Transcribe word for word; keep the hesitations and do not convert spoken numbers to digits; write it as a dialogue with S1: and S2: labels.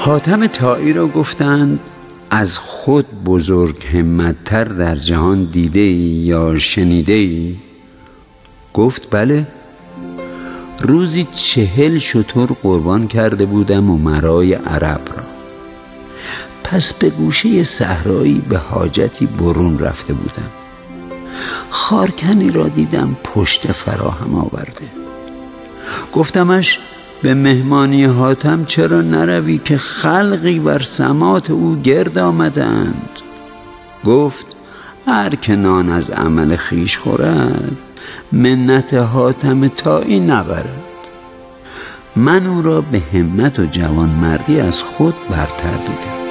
S1: حاتم طایی را گفتند از خود بزرگ همت‌تر در جهان دیده ای یا شنیده ای؟ گفت بله، روزی چهل شتر قربان کرده بودم و مرای عرب را. پس به گوشه صحرایی به حاجتی برون رفته بودم. خارکنی را دیدم پشت فراهم آورده. گفتمش به مهمانی حاتم چرا نروی که خلقی بر سماط او گرد آمدند؟ گفت هر که نان از عمل خویش خورد منت حاتم طایی نبرد. من او را به همت و جوانمردی از خود برتر دیدم.